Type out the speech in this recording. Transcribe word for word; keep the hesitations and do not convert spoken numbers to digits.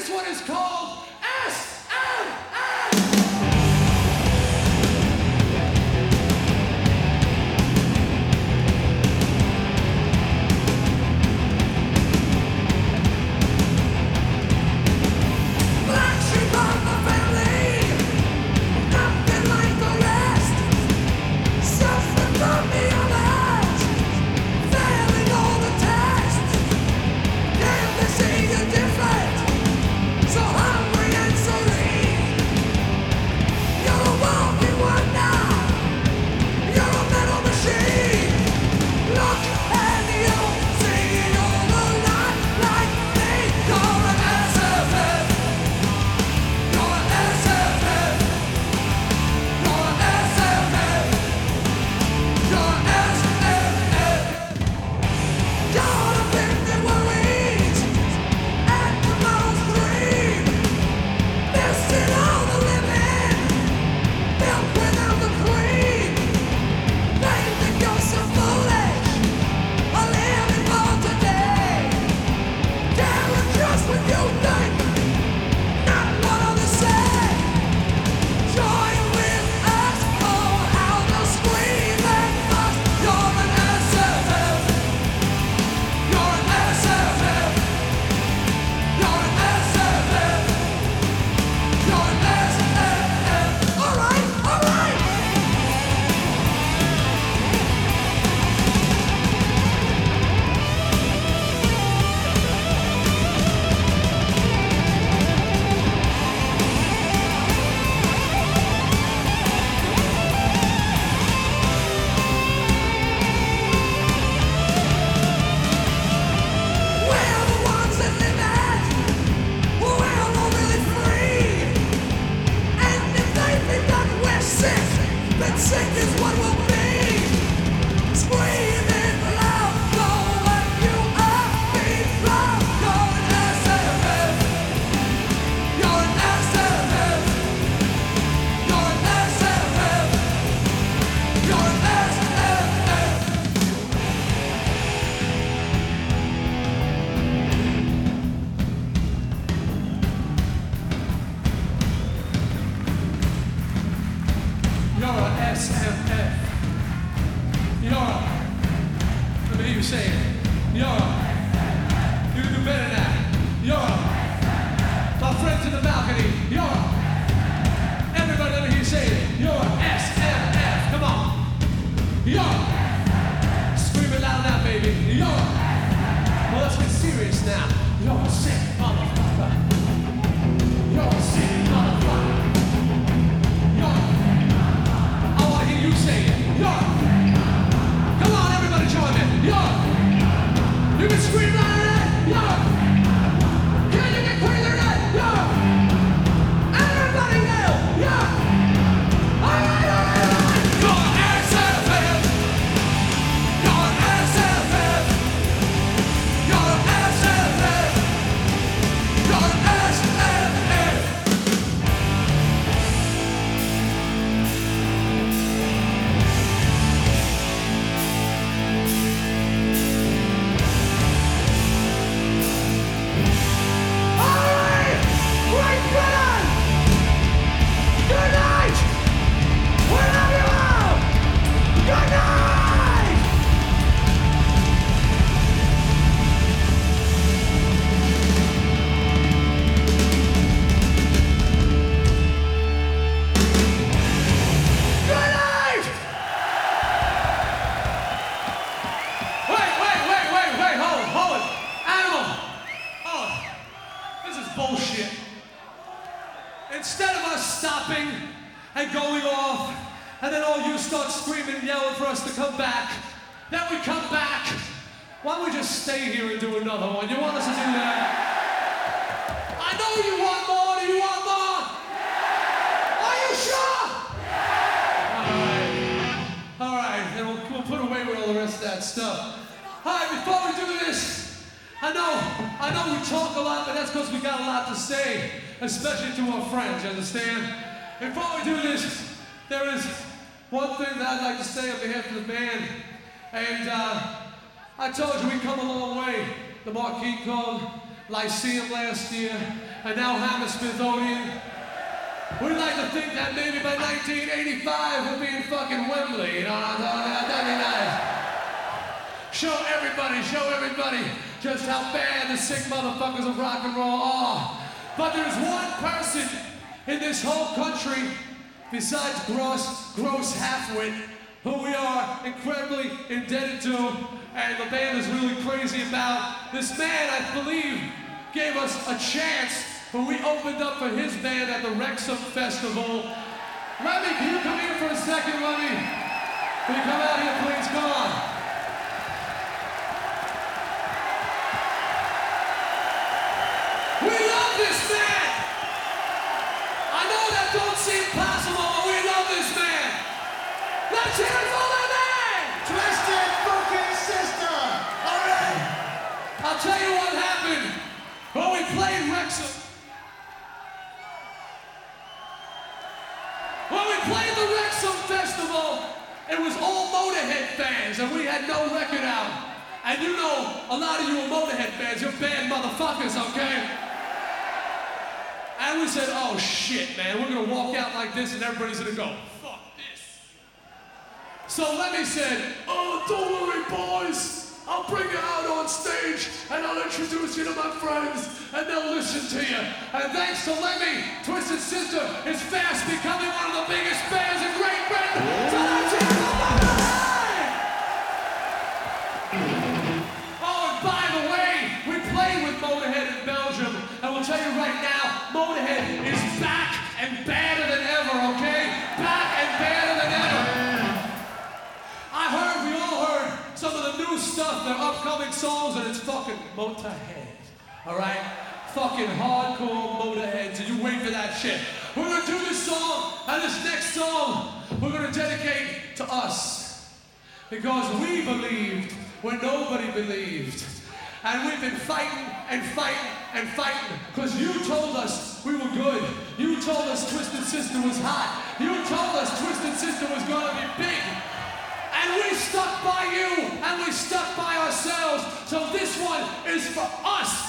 This one is called S M S! Black sheep of the family, nothing like the rest. Suffering from the others, failing all the tests. Can't they see you're different? So hungry and so lean. You're a walking wonder. You're a metal machine. Look and you'll see you're a lot like me. You're an S F F. You're an S F F. You're an S F F. You're an S F F. You're a thing that worries at tomorrow's dream. Missing all the living, milk without the cream. They think you're so foolish, a living for today. Daring just when you think, not what others say. Join with us, oh how they'll scream and fuss. You're an S F F. You're an S F F. You're an S F F. You're an S F F. All right, all right. We're the ones that live it. We're all really free. And if they think that we're sick, then sick is what we'll be. Screaming loud, go when you are being proud. You're an S F F. You're an S F F. You're an S F F. You're an S F F. You're an S M F. You're a, let me hear you say it. You're a, you can do better than that. You're a, my friends in the balcony. You're a, everybody let me hear you say it. You're a S M F. Come on. You're a, scream it loud now, baby. You're a, well, let's get serious now. You're a sick motherfucker. You're a sick motherfucker. You're a, I want to hear you say it. You're. Come on, everybody join me. You're. You can scream louder than that. You're. Can you get crazier than that? You're. Everybody yell. You're. All right, all right, all right. You're an S F F. You're an S F F. You're an S F F. You're an S F F. All right, Great Britain. Good night. We love you all. Good night. Good night. Wait, wait, wait, wait, wait, hold it, hold it. Animal. Oh, this is bullshit. Instead of us stopping and going off, and then all you start screaming and yelling for us to come back, then we come back. Why don't we just stay here and do another one? You want us to do that? I know you want more. Do you want more? Are you sure? All right. All right. Then we'll, we'll put away with all the rest of that stuff. All right. Before we do this, I know, I know we talk a lot, but that's because we got a lot to say, especially to our friends. You understand? Before we do this, there is one thing that I'd like to say on behalf of the band, and uh, I told you we come a long way. The Marquee called, Lyceum last year, and now Hammersmith-Odeon. We'd like to think that maybe by nineteen eighty-five we'll be in fucking Wembley, you know what I'm talking about? That'd be nice. Show everybody, show everybody just how bad the sick motherfuckers of rock and roll are. But there's one person in this whole country, besides Gross, Gross Halfwit, who we are incredibly indebted to, and the band is really crazy about. This man, I believe, gave us a chance when we opened up for his band at the Wrexham Festival. Lemmy, can you come here for a second, Lemmy? Can you come out here, please? Come on. We love this man! I know that don't seem possible, but we love this man! Let's hear it for the man! Twisted fucking Sister! Alright! I'll tell you what happened when we played Wrexham. When we played the Wrexham Festival, it was all Motorhead fans, and we had no record out. And you know, a lot of you are Motorhead fans, you're bad motherfuckers, okay? And we said, oh shit, man, we're gonna walk out like this and everybody's gonna go, fuck this. So Lemmy said, oh, don't worry, boys. I'll bring you out on stage and I'll introduce you to my friends and they'll listen to you. And thanks to Lemmy, Twisted Sister is fast becoming one of the biggest bands in Great Britain. So let's hear it for Motorhead! Oh, and by the way, we played with Motorhead in Belgium, and we'll tell you right now, Motorhead is back and badder than ever, okay? Back and badder than ever. I heard, we all heard some of the new stuff, their upcoming songs, and it's fucking Motorhead, all right? Fucking hardcore Motorhead, so you wait for that shit. We're gonna do this song, and this next song, we're gonna dedicate to us. Because we believed when nobody believed. And we've been fighting and fighting and fighting because you told us we were good. You told us Twisted Sister was hot. You told us Twisted Sister was gonna be big. And we stuck by you and we stuck by ourselves. So this one is for us.